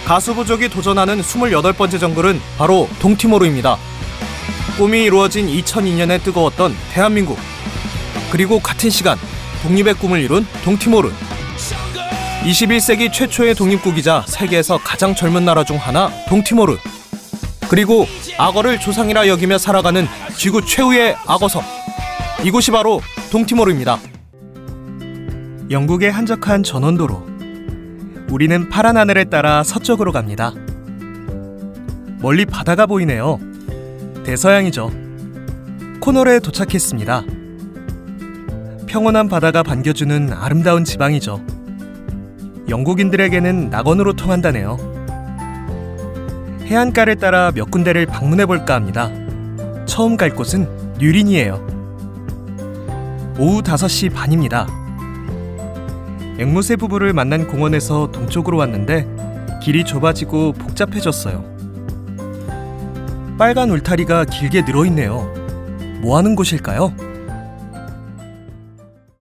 가수 부족이 도전하는 28번째 정글은 바로 동티모르입니다. 꿈이 이루어진 2002년에 뜨거웠던 대한민국, 그리고 같은 시간 독립의 꿈을 이룬 동티모르. 21세기 최초의 독립국이자 세계에서 가장 젊은 나라 중 하나 동티모르. 그리고 악어를 조상이라 여기며 살아가는 지구 최후의 악어섬, 이곳이 바로 동티모르입니다. 영국의 한적한 전원도로, 우리는 파란 하늘을 따라 서쪽으로 갑니다. 멀리 바다가 보이네요. 대서양이죠. 코너르에 도착했습니다. 평온한 바다가 반겨주는 아름다운 지방이죠. 영국인들에게는 낙원으로 통한다네요. 해안가를 따라 몇 군데를 방문해볼까 합니다. 처음 갈 곳은 뉴린이에요. 오후 5시 반입니다. 앵무새 부부를 만난 공원에서 동쪽으로 왔는데 길이 좁아지고 복잡해졌어요. 빨간 울타리가 길게 늘어있네요. 뭐 하는 곳일까요?